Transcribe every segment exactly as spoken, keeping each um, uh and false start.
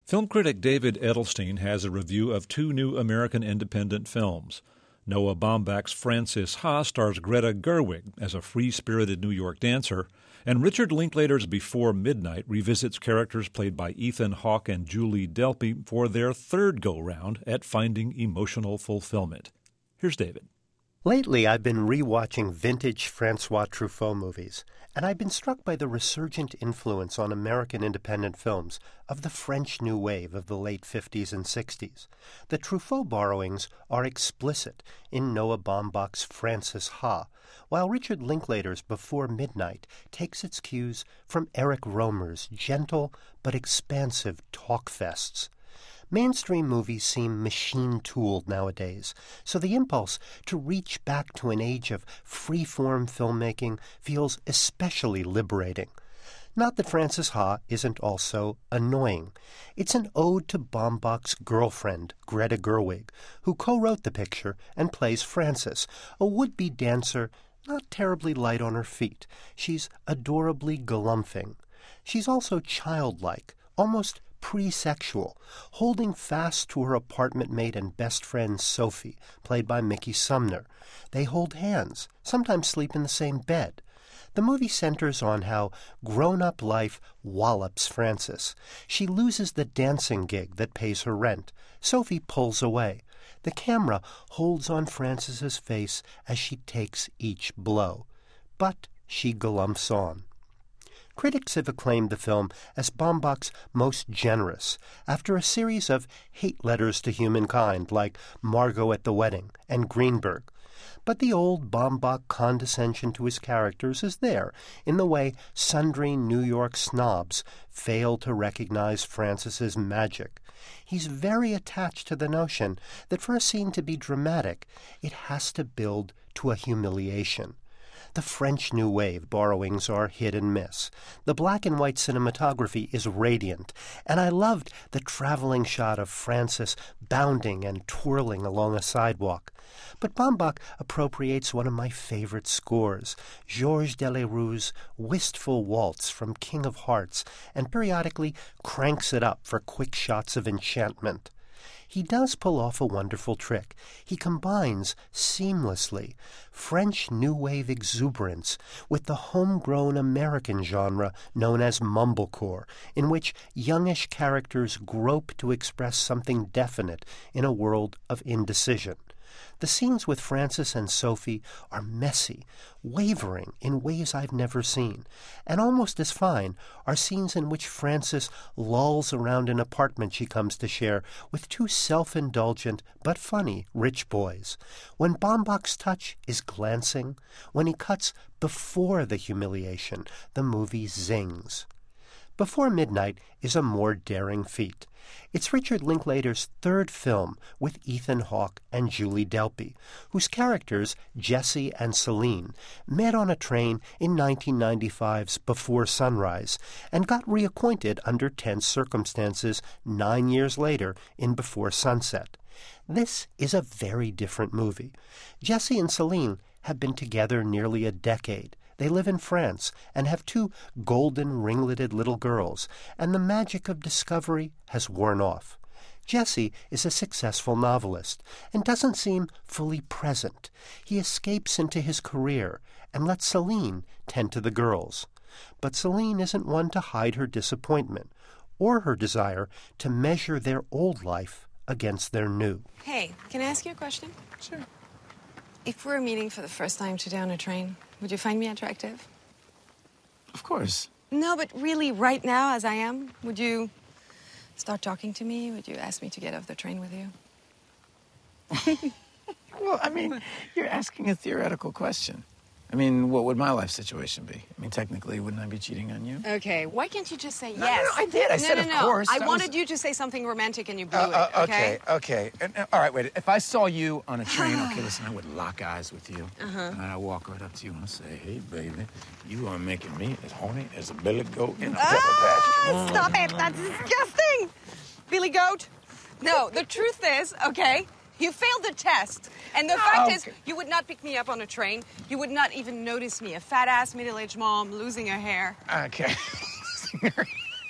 Film critic David Edelstein has a review of two new American independent films. Noah Baumbach's Frances Ha stars Greta Gerwig as a free-spirited New York dancer, and Richard Linklater's Before Midnight revisits characters played by Ethan Hawke and Julie Delpy for their third go-round at finding emotional fulfillment. Here's David. Lately, I've been rewatching vintage Francois Truffaut movies, and I've been struck by the resurgent influence on American independent films of the French New Wave of the late fifties and sixties. The Truffaut borrowings are explicit in Noah Baumbach's Frances Ha, while Richard Linklater's Before Midnight takes its cues from Eric Rohmer's gentle but expansive talk fests. Mainstream movies seem machine-tooled nowadays, so the impulse to reach back to an age of free-form filmmaking feels especially liberating. Not that Frances Ha isn't also annoying. It's an ode to Baumbach's girlfriend, Greta Gerwig, who co-wrote the picture and plays Frances, a would-be dancer not terribly light on her feet. She's adorably galumphing. She's also childlike, almost pre-sexual, holding fast to her apartment mate and best friend Sophie, played by Mickey Sumner. They hold hands, sometimes sleep in the same bed. The movie centers on how grown-up life wallops Frances. She loses the dancing gig that pays her rent. Sophie pulls away. The camera holds on Frances's face as she takes each blow. But she galumphs on. Critics have acclaimed the film as Baumbach's most generous, after a series of hate letters to humankind like Margot at the Wedding and Greenberg. But the old Baumbach condescension to his characters is there, in the way sundry New York snobs fail to recognize Frances's magic. He's very attached to the notion that for a scene to be dramatic, it has to build to a humiliation. The French New Wave borrowings are hit and miss. The black and white cinematography is radiant, and I loved the traveling shot of Frances bounding and twirling along a sidewalk. But Baumbach appropriates one of my favorite scores, Georges Delerue Wistful Waltz from King of Hearts, and periodically cranks it up for quick shots of enchantment. He does pull off a wonderful trick. He combines seamlessly French New Wave exuberance with the homegrown American genre known as mumblecore, in which youngish characters grope to express something definite in a world of indecision. The scenes with Frances and Sophie are messy, wavering in ways I've never seen, and almost as fine are scenes in which Frances lolls around an apartment she comes to share with two self-indulgent but funny rich boys. When Baumbach's touch is glancing, when he cuts before the humiliation, the movie zings. Before Midnight is a more daring feat. It's Richard Linklater's third film with Ethan Hawke and Julie Delpy, whose characters, Jesse and Celine, met on a train in nineteen ninety-five's Before Sunrise and got reacquainted under tense circumstances nine years later in Before Sunset. This is a very different movie. Jesse and Celine have been together nearly a decade. They live in France and have two golden ringleted little girls, and the magic of discovery has worn off. Jesse is a successful novelist and doesn't seem fully present. He escapes into his career and lets Celine tend to the girls. But Celine isn't one to hide her disappointment or her desire to measure their old life against their new. Hey, can I ask you a question? Sure. If we're meeting for the first time today on a train, would you find me attractive? Of course. No, but really, right now, as I am, would you start talking to me? Would you ask me to get off the train with you? Well, I mean, you're asking a theoretical question. I mean, what would my life situation be? I mean, technically, wouldn't I be cheating on you? Okay, why can't you just say No, yes? no, no, I did. I no, said no, of no. course. I That wanted was- you to say something romantic and you blew Uh, it, okay? okay, okay. And, uh, all right, wait. If I saw you on a train, okay, listen, I would lock eyes with you. Uh-huh. And I'd walk right up to you and I'd say, hey, baby, you are making me as horny as a billy goat in a pepper Ah, pasture. stop it! That's disgusting! Billy Goat? No, the truth is, okay, you failed the test. And the fact is, okay. you would not pick me up on a train. You would not even notice me. A fat-ass middle-aged mom losing her hair. Okay.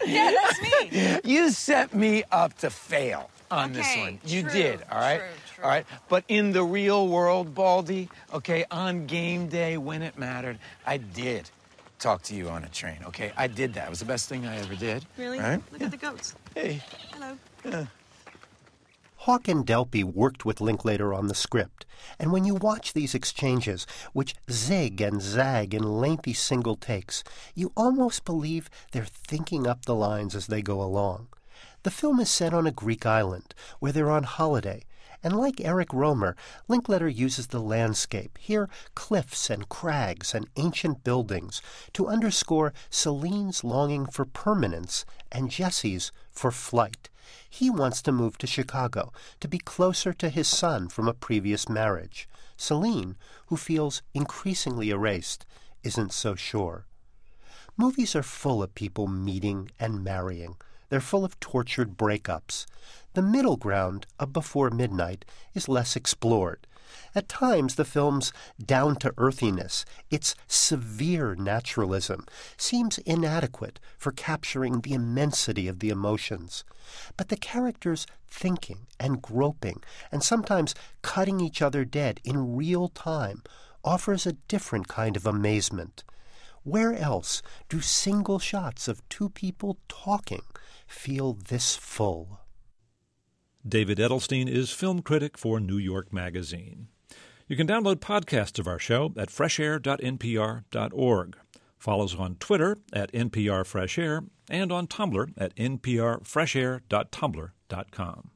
Yeah, that's me. You set me up to fail on Okay, this one. You true, did, all right? true, true. All right? But in the real world, Baldy, okay, on game day when it mattered, I did talk to you on a train, okay? I did that. It was the best thing I ever did. Really? Right? Look at the goats. Hey. Hello. Yeah. Hawke and Delpy worked with Linklater on the script, and when you watch these exchanges, which zig and zag in lengthy single takes, you almost believe they're thinking up the lines as they go along. The film is set on a Greek island, where they're on holiday, and like Eric Romer, Linklater uses the landscape, here cliffs and crags and ancient buildings, to underscore Celine's longing for permanence and Jesse's for flight. He wants to move to Chicago, to be closer to his son from a previous marriage. Celine, who feels increasingly erased, isn't so sure. Movies are full of people meeting and marrying. They're full of tortured breakups. The middle ground of Before Midnight is less explored. At times, the film's down-to-earthiness, its severe naturalism, seems inadequate for capturing the immensity of the emotions. But the characters thinking and groping and sometimes cutting each other dead in real time offers a different kind of amazement. Where else do single shots of two people talking feel this full? David Edelstein is film critic for New York Magazine. You can download podcasts of our show at fresh air dot n p r dot org. Follow us on Twitter at N P R Fresh Air and on Tumblr at n p r fresh air dot tumblr dot com.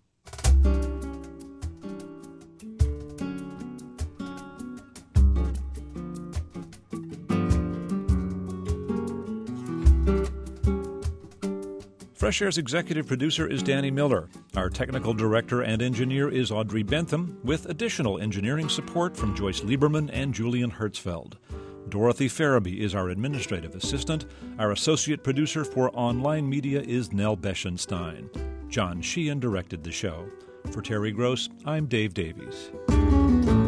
Fresh Air's executive producer is Danny Miller. Our technical director and engineer is Audrey Bentham, with additional engineering support from Joyce Lieberman and Julian Hertzfeld. Dorothy Farabee is our administrative assistant. Our associate producer for online media is Nell Beschenstein. John Sheehan directed the show. For Terry Gross, I'm Dave Davies.